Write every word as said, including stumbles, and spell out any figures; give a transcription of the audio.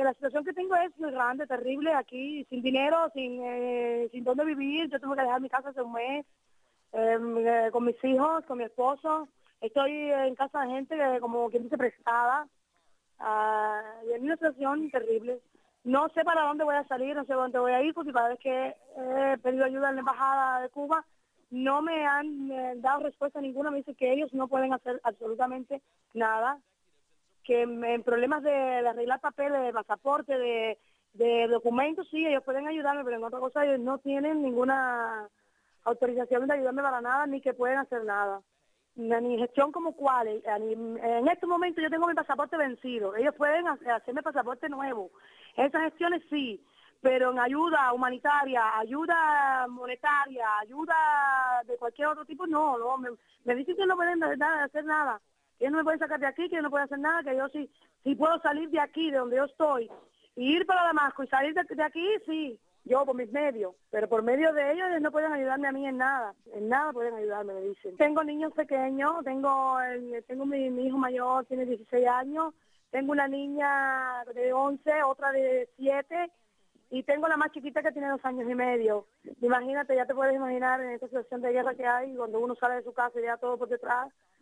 la situación que tengo es muy grande, terrible, aquí, sin dinero, sin eh, sin dónde vivir. Yo tuve que dejar mi casa hace un mes, eh, eh, con mis hijos, con mi esposo. Estoy en casa de gente que, como quien dice, prestada. Uh, y es una situación terrible. No sé para dónde voy a salir, no sé dónde voy a ir, porque cada vez que he pedido ayuda en la embajada de Cuba, no me han eh, dado respuesta ninguna. Me dicen que ellos no pueden hacer absolutamente nada, que en problemas de, de arreglar papeles, de pasaporte, de, de documentos, sí, ellos pueden ayudarme, pero en otra cosa ellos no tienen ninguna autorización de ayudarme para nada, ni que pueden hacer nada. Ni gestión como cuál. En este momento yo tengo mi pasaporte vencido. Ellos pueden hacerme pasaporte nuevo. Esas gestiones sí, pero en ayuda humanitaria, ayuda monetaria, ayuda de cualquier otro tipo, no. no me, me dicen que no pueden hacer nada. Que ellos no me pueden sacar de aquí, que yo no puedo hacer nada, que yo sí, sí puedo salir de aquí, de donde yo estoy, y ir para Damasco y salir de, de aquí, sí. Yo por mis medios, pero por medio de ellos, ellos no pueden ayudarme a mí en nada, en nada pueden ayudarme, me dicen. Tengo niños pequeños, tengo el, tengo mi, mi hijo mayor, tiene dieciséis años, tengo una niña de once, otra de siete, y tengo la más chiquita que tiene dos años y medio. Imagínate, ya te puedes imaginar en esta situación de guerra que hay, cuando uno sale de su casa y ya todo por detrás,